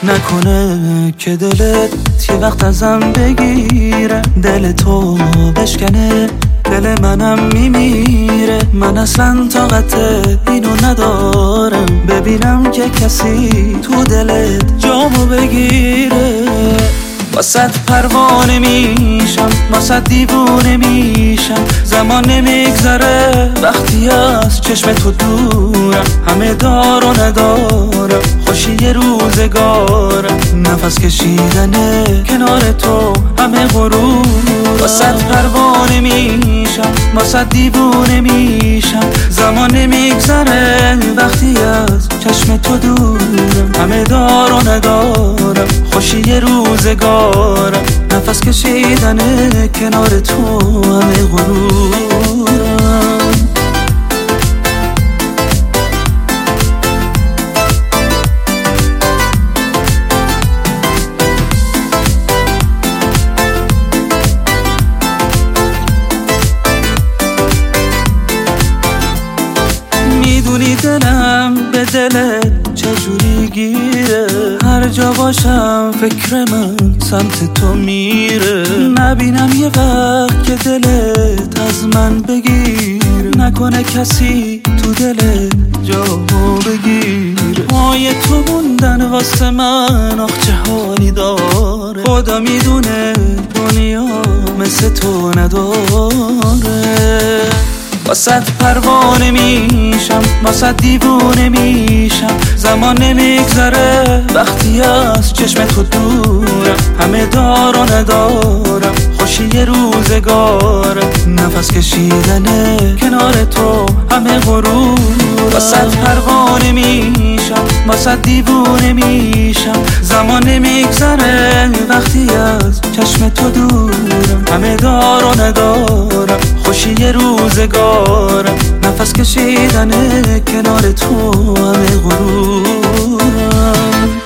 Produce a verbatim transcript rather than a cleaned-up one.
نکنه که دلت یه وقت ازم بگیره، دل تو بشکنه دل منم میمیره. من اصلا طاقت اینو ندارم ببینم که کسی تو دلت جامو بگیره. واسه پروانه میشم، واسه دیوونه میشم، زمان نمیگذره وقتی از چشم تو دورم. همه دار و ندارم خوشی روزگارم، نفس کشیدنه کنار تو همه غرور. واسه پروانه میشم، واسه دیوونه میشم، زمان نمیگذره وقتی از چشم تو دورم. همه دار و ندارم خوشی روزگارم، نفس کشیدنه کنار تو همه غرورم. میدونی دلم به دلت چجوری گیره، هر جا باشم فکر من سمت تو میره. نبینم یه وقت که دلت از من بگیره، نکنه کسی تو دلت جامو بگیره. پای تو موندن واسه من آخ چه حالی داره، خدا میدونه دنیا مثل تو نداره. واسه پروانه میشم، واسه دیوونه میشم، زمان نمیگذره وقتی از چشم تو دورم. همه دار و ندارم خوشی روزگارم، نفس کشیدنه کنار تو همه غرور. واسه پروانه میشم، واسه دیوونه میشم، زمان نمیگذره وقتی از چشم تو دورم. همه دار و ندارم خوشی روزگارم، نفس کشیدنه کنار تو همه غرورم.